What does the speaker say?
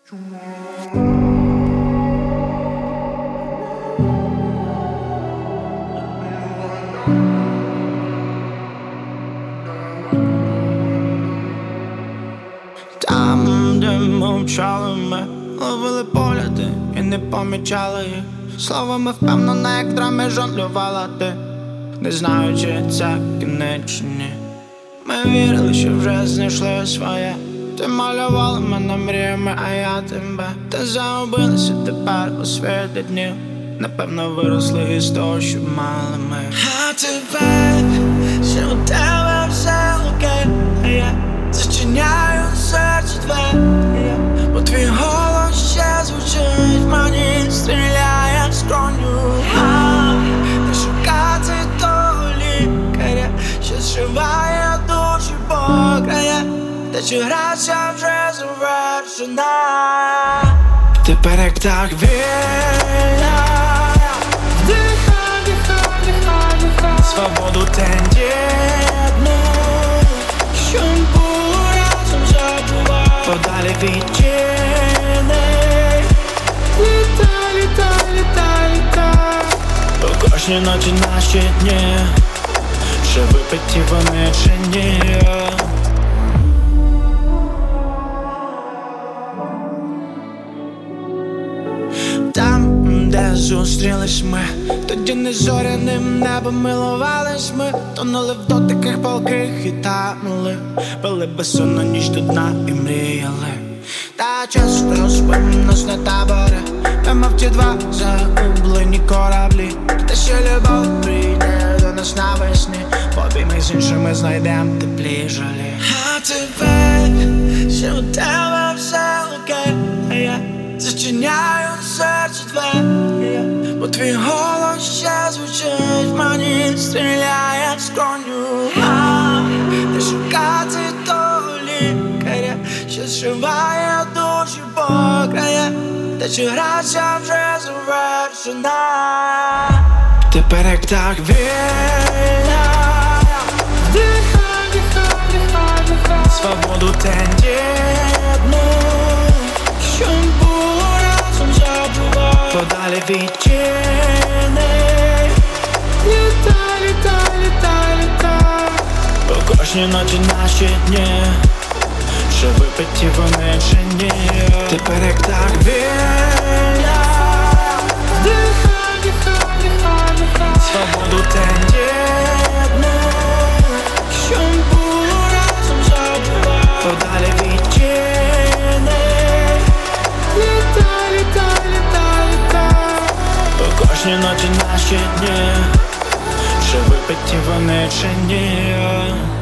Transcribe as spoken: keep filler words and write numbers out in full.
Там, де мовчали ми, ловили погляди і не помічали їх. Словами впевнено, як драми жонглювала ти, не знаю, чи це кінець чи ні. Ми вірили, що вже знайшли своє. Ти малювала мене мріями, а я тебе. Та загубилися тепер у світлі днів. Напевно виросли із того, що мали ми. А тепер, що у тебе все окей, а я зачиняю серце двері, бо твій голос ще звучить, мені стріляє в скроню. Не шукати того лікаря, що зшиває душі по краях. Та чи граця вже завершена? Тепер як так вільна, вдихай, вдихай, вдихай, вдихай свободу тендітну, що було разом забувай. Подалі від тіни, літай, літай, літай, літай. По кожній ночі наші дні, чи випиті вони чи ні. Там, де зустрілись ми, тоді не зоряним небом милувались ми. Тонули в дотиках палких і танули, пили безсонну ніч до дна і мріяли. Та часто спим нас на табори, ми мов ті два загублені кораблі. Та ще любов прийде до нас навесні, побійми з іншими знайдем теплі жалі. А тепер, що у тебе все окей, а я зачиняю серце двері, бо твій голос ще звучить, мені стріляє в скроню. Не шукати того лікаря, що зшиває душі по краях. Та чи граця вже завершена? Тепер як так вільна, вдихай, вдихай, вдихай, вдихай свободу тендітну, що було разом забувай. Подалі від тіни, літай, літай, літай, літай. По кожній ночі наші дні, чи випиті вони чи ні. Тепер як так вільна, вдихай, вдихай, вдихай, вдихай свободу тендітну, що було разом забувай. Подалі від тіни, літай, літай, літай, літай. По кожній ночі наші дні, чи випиті вони чи ні.